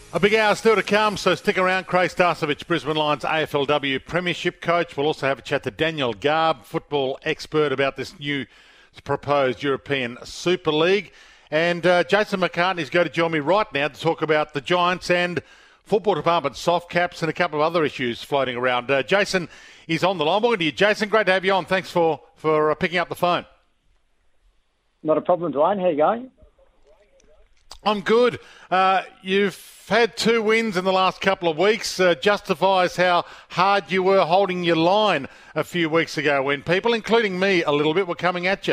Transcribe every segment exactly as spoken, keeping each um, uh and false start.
A big hour still to come, so stick around. Craig Starcevich, Brisbane Lions A F L W Premiership coach. We'll also have a chat to Daniel Garb, football expert, about this new proposed European Super League. And uh, Jason McCartney's going to join me right now to talk about the Giants and football department soft caps and a couple of other issues floating around. Uh, Jason is on the line. Welcome to you, Jason. Great to have you on. Thanks for, for uh, picking up the phone. Not a problem, Dwayne. How are you going? I'm good. Uh, you've had two wins in the last couple of weeks. Uh, justifies how hard you were holding your line a few weeks ago when people, including me a little bit, were coming at you.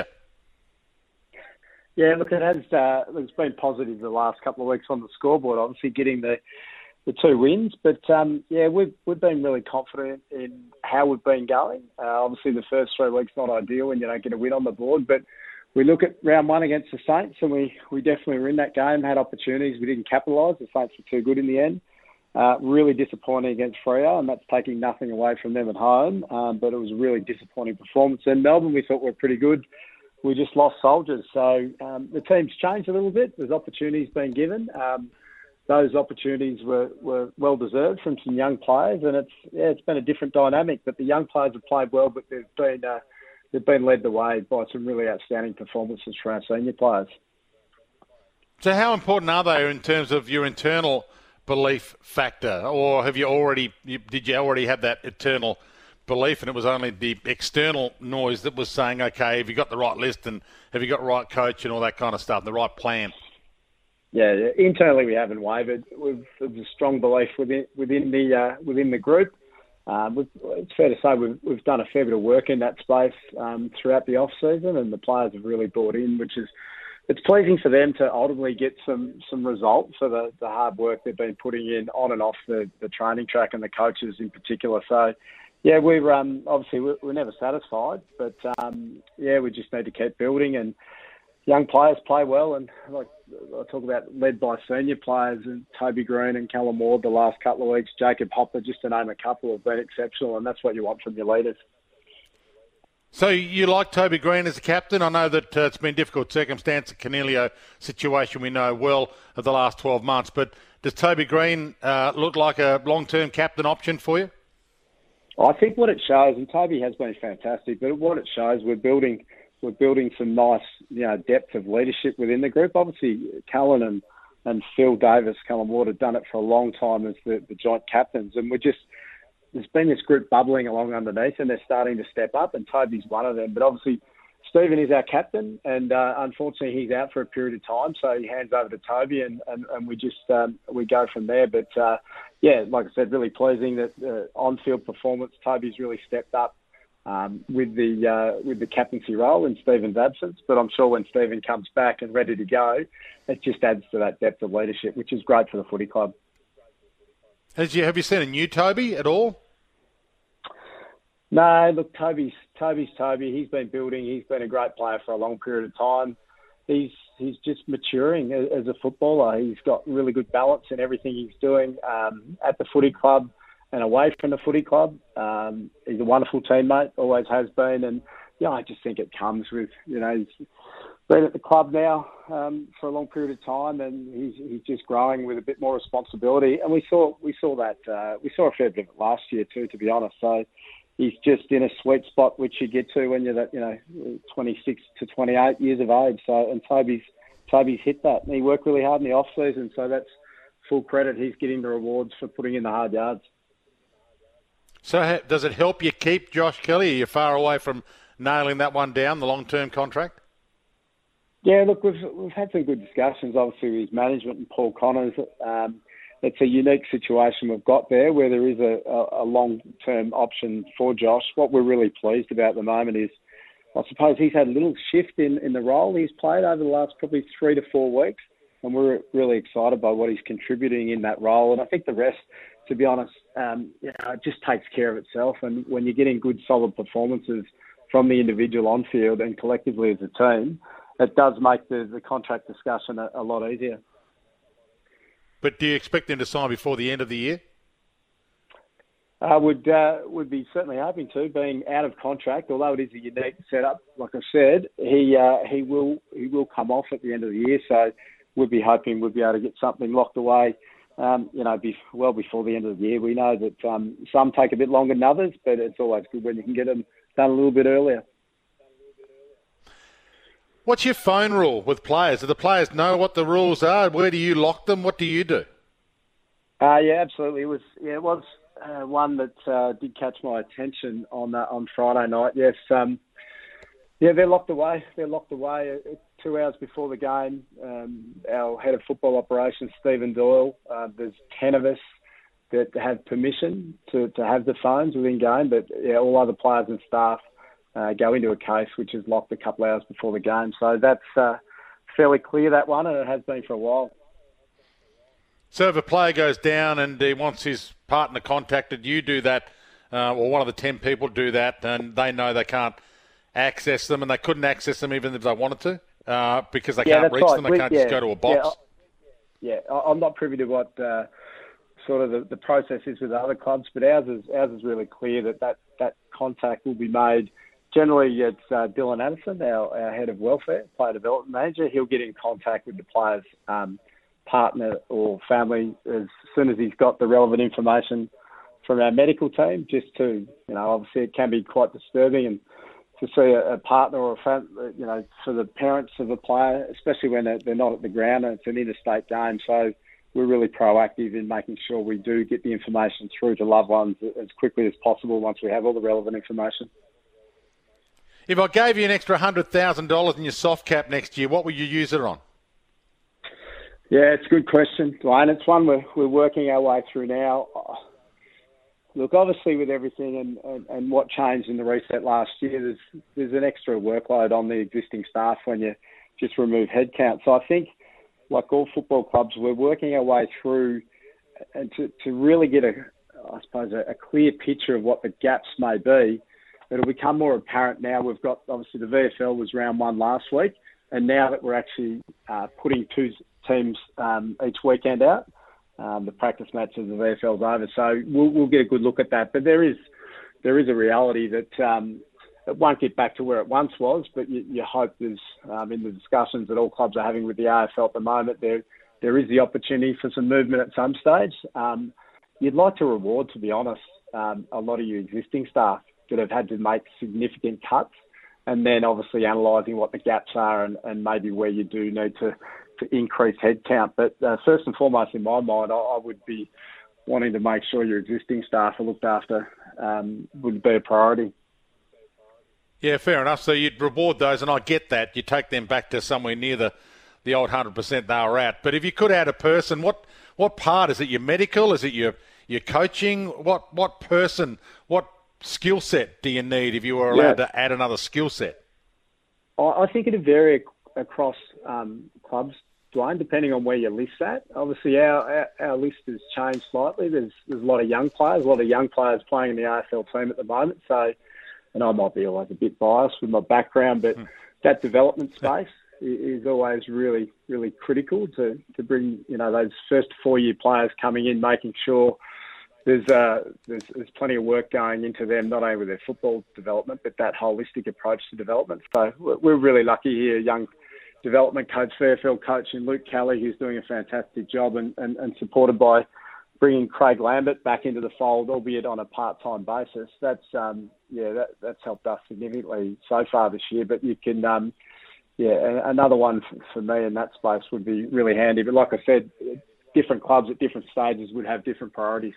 Yeah, look, it has. Uh, it's been positive the last couple of weeks on the scoreboard. Obviously, getting the the two wins, but um, yeah, we've we've been really confident in how we've been going. Uh, obviously, the first three weeks not ideal when you don't get a win on the board, but we look at round one against the Saints, and we, we definitely were in that game, had opportunities. We didn't capitalise. The Saints were too good in the end. Uh, really disappointing against Freo, and that's taking nothing away from them at home. Um, but it was a really disappointing performance. And Melbourne, we thought were pretty good. We just lost soldiers. So um, the team's changed a little bit. There's opportunities being given. Um, those opportunities were, were well-deserved from some young players, and it's yeah, it's been a different dynamic. But the young players have played well, but they've been... Uh, They've been led the way by some really outstanding performances for our senior players. So how important are they in terms of your internal belief factor? Or have you already, did you already have that internal belief and it was only the external noise that was saying, okay, have you got the right list and have you got the right coach and all that kind of stuff, the right plan? Yeah, internally we haven't wavered. We've, there's a strong belief within, within, the, uh, within the group. Um, we've, it's fair to say we've, we've done a fair bit of work in that space um, throughout the off-season, and the players have really bought in, which is it's pleasing for them to ultimately get some, some results for the, the hard work they've been putting in on and off the, the training track and the coaches in particular. So, yeah, we're um, obviously we're, we're never satisfied, but um, yeah, we just need to keep building, and young players play well, and like I talk about, led by senior players, and Toby Green and Callum Ward the last couple of weeks, Jacob Hopper, just to name a couple, have been exceptional, and that's what you want from your leaders. So you like Toby Green as a captain? I know that uh, it's been difficult circumstance, the Cornelio situation we know well of the last twelve months, but does Toby Green uh, look like a long-term captain option for you? I think what it shows, and Toby has been fantastic, but what it shows, we're building... We're building some nice, you know, depth of leadership within the group. Obviously, Cullen and, and Phil Davis, Callum Ward, have done it for a long time as the, the joint captains. And we're just, there's been this group bubbling along underneath, and they're starting to step up, and Toby's one of them. But obviously, Stephen is our captain, and uh, unfortunately, he's out for a period of time, so he hands over to Toby, and, and, and we just um, we go from there. But uh, yeah, like I said, really pleasing that uh, on-field performance, Toby's really stepped up Um, with the uh, with the captaincy role in Stephen's absence. But I'm sure when Stephen comes back and ready to go, it just adds to that depth of leadership, which is great for the footy club. Has you, have you seen a new Toby at all? No, look, Toby's Toby's Toby. He's been building. He's been a great player for a long period of time. He's he's just maturing as, as a footballer. He's got really good balance in everything he's doing um, at the footy club and away from the footy club. Um, he's a wonderful teammate, always has been. And, yeah, I just think it comes with, you know, he's been at the club now um, for a long period of time, and he's he's just growing with a bit more responsibility. And we saw we saw that, uh, we saw a fair bit of it last year too, to be honest. So he's just in a sweet spot, which you get to when you're that, you know, twenty-six to twenty-eight years of age. So, and Toby's, Toby's hit that. And he worked really hard in the off-season, so that's full credit. He's getting the rewards for putting in the hard yards. So does it help you keep Josh Kelly? Are you far away from nailing that one down, the long-term contract? Yeah, look, we've we've had some good discussions, obviously, with his management and Paul Connors. Um, it's a unique situation we've got there where there is a, a, a long-term option for Josh. What we're really pleased about at the moment is, I suppose he's had a little shift in, in the role he's played over the last probably three to four weeks, and we're really excited by what he's contributing in that role. And I think the rest, to be honest, um, you know, it just takes care of itself. And when you're getting good, solid performances from the individual on field and collectively as a team, it does make the, the contract discussion a, a lot easier. But do you expect him to sign before the end of the year? I would uh, would be certainly hoping to, being out of contract. Although it is a unique setup, like I said, he uh, he will he will come off at the end of the year. So we'd be hoping we'd be able to get something locked away um, you know, be, well before the end of the year. We know that um, some take a bit longer than others, but it's always good when you can get them done a little bit earlier. What's your phone rule with players? Do the players know what the rules are? Where do you lock them? What do you do? Uh, yeah, absolutely. It was yeah, it was uh, one that uh, did catch my attention on uh, on Friday night. Yes, um, yeah, they're locked away. They're locked away uh, two hours before the game. Um, our head of football operations, Stephen Doyle. Uh, there's ten of us that have permission to, to have the phones within game, but yeah, all other players and staff uh, go into a case which is locked a couple of hours before the game. So that's uh, fairly clear, that one, and it has been for a while. So if a player goes down and he wants his partner contacted, you do that, uh, or one of the ten people do that, and they know they can't access them, and they couldn't access them even if they wanted to, uh, because they yeah, can't reach right. them. They we, can't yeah, just go to a box. Yeah, yeah, I'm not privy to what uh, sort of the, the process is with other clubs, but ours is ours is really clear that that, that contact will be made. Generally, it's uh, Dylan Addison, our, our head of welfare, player development manager. He'll get in contact with the players' um, partner or family as soon as he's got the relevant information from our medical team, just to, you know, obviously it can be quite disturbing and to see a, a partner or a friend, you know, for the parents of a player, especially when they're, they're not at the ground and it's an interstate game. So we're really proactive in making sure we do get the information through to loved ones as quickly as possible once we have all the relevant information. If I gave you an extra one hundred thousand dollars in your soft cap next year, what would you use it on? Yeah, it's a good question, Dwayne. It's one we're, we're working our way through now. Look, obviously with everything and, and, and what changed in the reset last year, there's there's an extra workload on the existing staff when you just remove headcount. So I think, like all football clubs, we're working our way through and to, to really get, a, I suppose, a, a clear picture of what the gaps may be. It'll become more apparent now. We've got, obviously, the V F L was round one last week, and now that we're actually uh, putting two teams um, each weekend out, um, the practice match of the V F L's over, so we'll, we'll get a good look at that. But there is there is a reality that um, it won't get back to where it once was, but you, you hope there's, um, in the discussions that all clubs are having with the A F L at the moment, there there is the opportunity for some movement at some stage. Um, you'd like to reward, to be honest, um, a lot of your existing staff that have had to make significant cuts, and then obviously analysing what the gaps are and, and maybe where you do need to, to increase headcount. But uh, first and foremost, in my mind, I, I would be wanting to make sure your existing staff are looked after, um, would be a priority. Yeah, fair enough. So you'd reward those, and I get that. You take them back to somewhere near the, the old one hundred percent they were at. But if you could add a person, what what part? Is it your medical? Is it your, your coaching? What what person, what skill set do you need if you were allowed yeah. to add another skill set? I think it'd vary across um, clubs, Dwayne, depending on where your list's at. Obviously, our, our, our list has changed slightly. There's there's a lot of young players, a lot of young players playing in the A F L team at the moment. So, and I might be always a bit biased with my background, but hmm. that development space is always really, really critical to, to bring, you know, those first four-year players coming in, making sure There's, uh, there's there's plenty of work going into them, not only with their football development, but that holistic approach to development. So we're really lucky here, young development coach, V F L coach in Luke Kelly, who's doing a fantastic job, and, and, and supported by bringing Craig Lambert back into the fold, albeit on a part-time basis. That's um, yeah, that, that's helped us significantly so far this year. But you can, um, yeah, another one for me in that space would be really handy. But like I said, different clubs at different stages would have different priorities.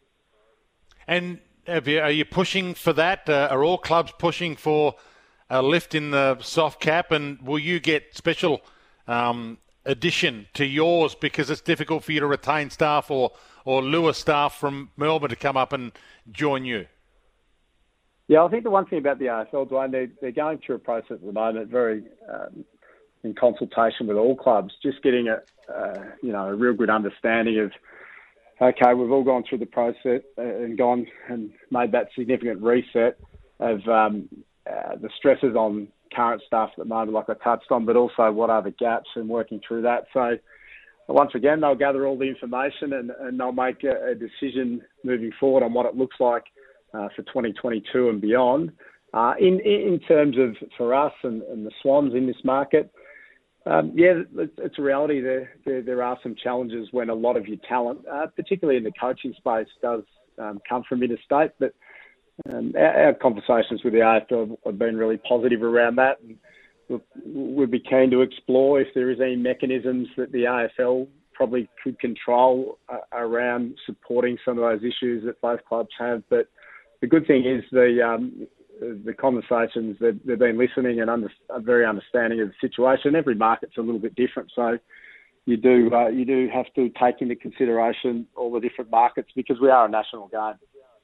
And have you, are you pushing for that? Uh, are all clubs pushing for a lift in the soft cap? And will you get special um, addition to yours because it's difficult for you to retain staff or, or lure staff from Melbourne to come up and join you? Yeah, I think the one thing about the A F L, Dwayne, they're, they're going through a process at the moment, very um, in consultation with all clubs, just getting a uh, you know a real good understanding of, okay, we've all gone through the process and gone and made that significant reset of um, uh, the stresses on current staff at the moment, like I touched on, but also what are the gaps and working through that. So once again, they'll gather all the information and, and they'll make a, a decision moving forward on what it looks like uh, for twenty twenty-two and beyond. Uh, in, in terms of, for us and, and the Swans in this market, Um, yeah, it's a reality. There, there, there are some challenges when a lot of your talent, uh, particularly in the coaching space, does um, come from interstate. But um, our, our conversations with the A F L have been really positive around that. And we'll, we'll be keen to explore if there is any mechanisms that the A F L probably could control uh, around supporting some of those issues that both clubs have. But the good thing is the um, the conversations, they've, they've been listening and under, are very understanding of the situation. Every market's a little bit different, so you do uh, you do have to take into consideration all the different markets because we are a national game.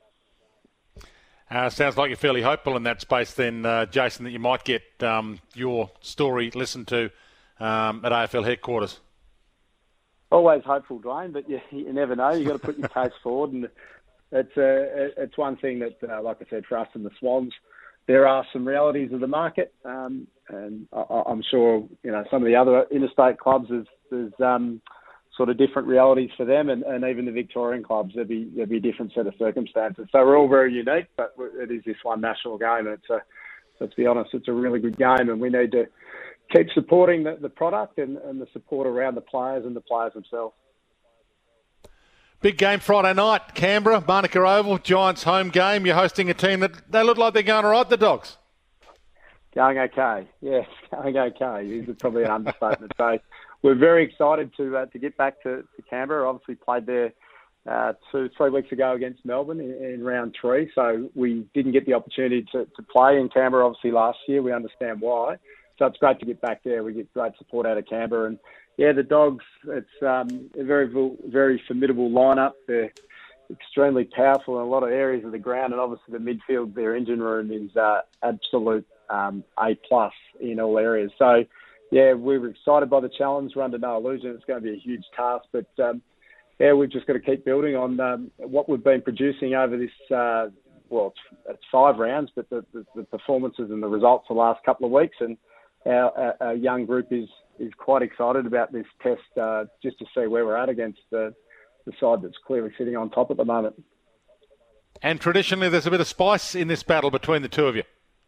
Uh, sounds like you're fairly hopeful in that space then, uh, Jason, that you might get um, your story listened to um, at A F L headquarters. Always hopeful, Dwayne, but you, you never know. You've got to put your case forward, and it's uh, it's one thing that, uh, like I said, for us and the Swans, there are some realities of the market, um, and I, I'm sure you know some of the other interstate clubs. There's, there's um, sort of different realities for them, and, and even the Victorian clubs, there'd be there'd be a different set of circumstances. So we're all very unique, but it is this one national game, and it's a let's be honest, it's a really good game, and we need to keep supporting the, the product and, and the support around the players and the players themselves. Big game Friday night, Canberra, Manuka Oval, Giants home game. You're hosting a team that they look like they're going all right, the Dogs. Going okay, yes, going okay. It's probably an understatement. So we're very excited to uh, to get back to, to Canberra. Obviously played there uh, two, three weeks ago against Melbourne in, in round three. So we didn't get the opportunity to, to play in Canberra, obviously, last year. We understand why. So it's great to get back there. We get great support out of Canberra. And, yeah, the Dogs, it's um, a very, very formidable lineup. They're extremely powerful in a lot of areas of the ground. And obviously the midfield, their engine room is uh, absolute um, A-plus in all areas. So, yeah, we were excited by the challenge. We're under no illusion it's going to be a huge task. But, um, yeah, we've just got to keep building on um, what we've been producing over this, uh, well, it's, it's five rounds, but the, the, the performances and the results the last couple of weeks. And Our, our, our young group is, is quite excited about this test uh, just to see where we're at against the, the side that's clearly sitting on top at the moment. And traditionally there's a bit of spice in this battle between the two of you.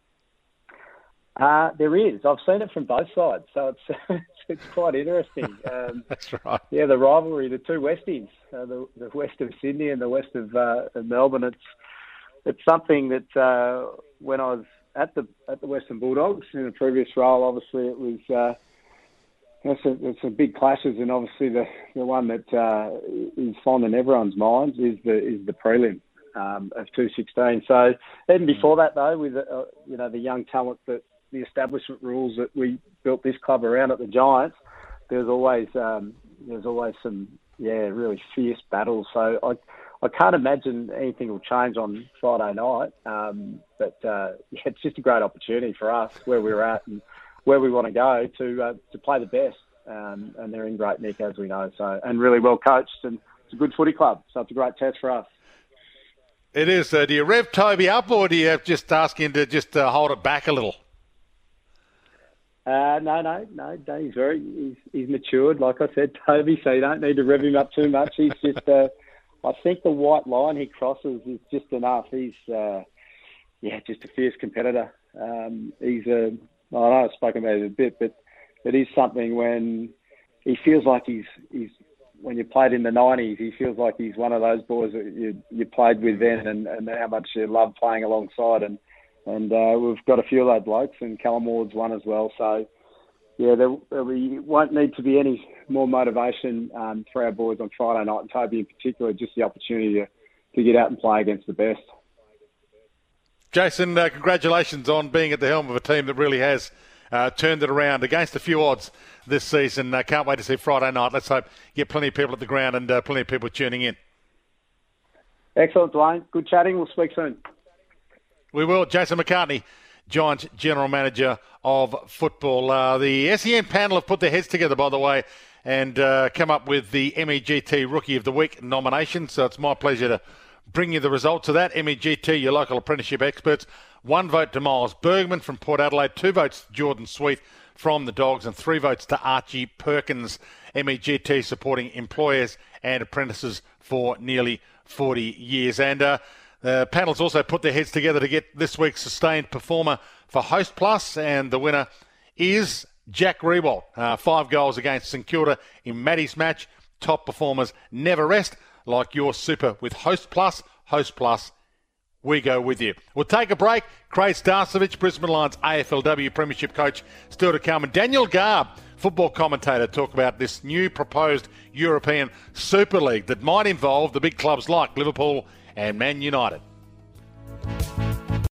Uh, there is. I've seen it from both sides, so it's it's quite interesting. Um, That's right. Yeah, the rivalry, the two Westies, uh, the, the west of Sydney and the west of, uh, of Melbourne. It's it's something that uh, when I was at the at the Western Bulldogs in a previous role, obviously it was uh, it's, a, it's some big clashes, and obviously the, the one that uh, is fond in everyone's minds is the is the prelim um, of two sixteen. So even before that, though, with uh, you know the young talent that the establishment rules that we built this club around at the Giants, there's always um, there's always some yeah really fierce battles. So I. I can't imagine anything will change on Friday night, um, but uh, yeah, it's just a great opportunity for us where we're at and where we want to go to uh, to play the best. Um, and they're in great nick, as we know, so and really well coached, and it's a good footy club, so it's a great test for us. It is. Uh, do you rev Toby up, or do you just ask him to just uh, hold it back a little? Uh, no, no, no, no. He's very he's, he's matured, like I said, Toby. So you don't need to rev him up too much. He's just. Uh, I think the white line he crosses is just enough. He's, uh, yeah, just a fierce competitor. Um, he's a, I know I've spoken about it a bit, but it is something when he feels like he's, he's when you played in the nineties, he feels like he's one of those boys that you, you played with then and, and how much you love playing alongside. And, and uh, we've got a few of those blokes, and Callum Ward's one as well. So, yeah, there, there won't need to be any more motivation um, for our boys on Friday night, and Toby in particular, just the opportunity to, to get out and play against the best. Jason, uh, congratulations on being at the helm of a team that really has uh, turned it around against a few odds this season. Uh, can't wait to see Friday night. Let's hope you get plenty of people at the ground and uh, plenty of people tuning in. Excellent, Dwayne. Good chatting. We'll speak soon. We will. Jason McCartney, Giants General Manager of Football. Uh, the S E N panel have put their heads together, by the way, and uh, come up with the M E G T Rookie of the Week nomination. So it's my pleasure to bring you the results of that. M E G T, your local apprenticeship experts. One vote to Miles Bergman from Port Adelaide, two votes to Jordan Sweet from the Dogs, and three votes to Archie Perkins. M E G T supporting employers and apprentices for nearly forty years. And uh, the panel's also put their heads together to get this week's Sustained Performer for Host Plus, and the winner is Jack Riewoldt, uh, five goals against St Kilda in Maddie's match. Top performers never rest, like your super with Host Plus. Host Plus, we go with you. We'll take a break. Craig Starcevich, Brisbane Lions A F L W Premiership coach, still to come. And Daniel Garb, football commentator, talk about this new proposed European Super League that might involve the big clubs like Liverpool and Man United.